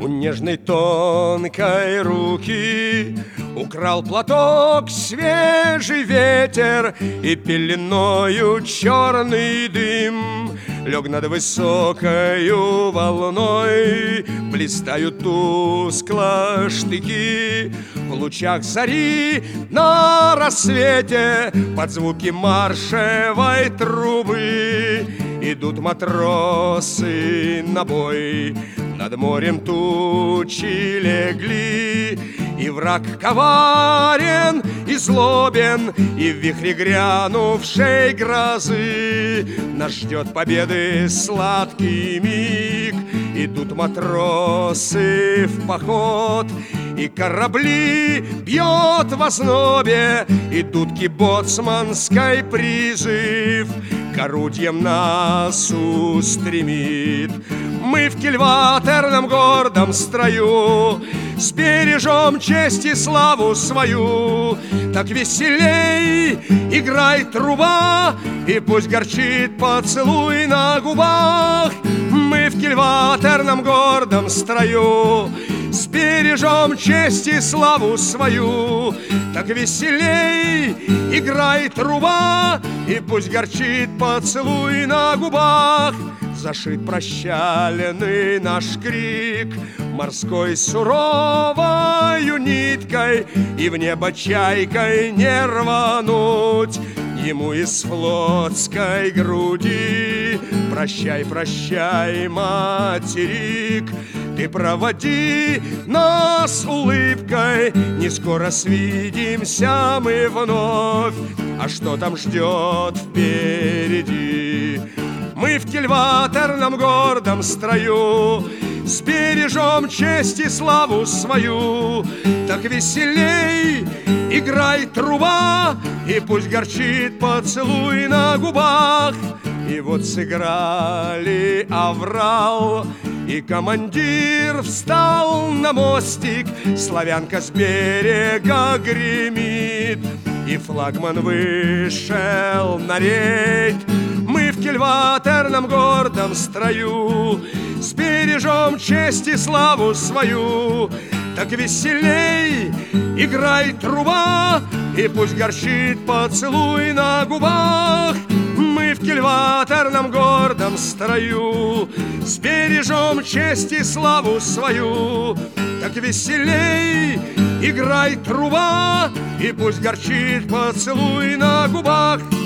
У нежной тонкой руки украл платок свежий ветер, и пеленою черный дым лег над высокою волной. Блистают тускло штыки в лучах зари на рассвете. Под звуки маршевой трубы идут матросы на бой. Над морем тучи легли, и враг коварен и злобен, и в вихре грянувшей грозы нас ждет победы сладкий миг. Идут матросы в поход, и корабли бьет в ознобе, и дудки боцманской призыв к орудиям нас устремит. Мы в кильватерном гордом строю сбережем честь и славу свою. Так веселей играй, труба, и пусть горчит поцелуй на губах. Мы в кильватерном гордом строю сбережем честь и славу свою. Так веселей играй, труба, и пусть горчит поцелуй на губах. Зашит прощальный наш крик морской суровою ниткой, и в небо чайкой не рвануть ему из флотской груди. Прощай, прощай, материк, ты проводи нас улыбкой, не скоро свидимся мы вновь, а что там ждет впереди? Мы в кильватерном гордом строю сбережем честь и славу свою. Так веселей играй, труба, и пусть горчит поцелуй на губах. И вот сыграли аврал, и командир встал на мостик. Славянка с берега гремит, и флагман вышел на рейд. Мы в кильватерном гордом строю сбережем честь и славу свою. Так веселей играй, труба, и пусть горчит поцелуй на губах. Мы в кильватерном гордом строю сбережем честь и славу свою. Так веселей играй, труба, и пусть горчит поцелуй на губах.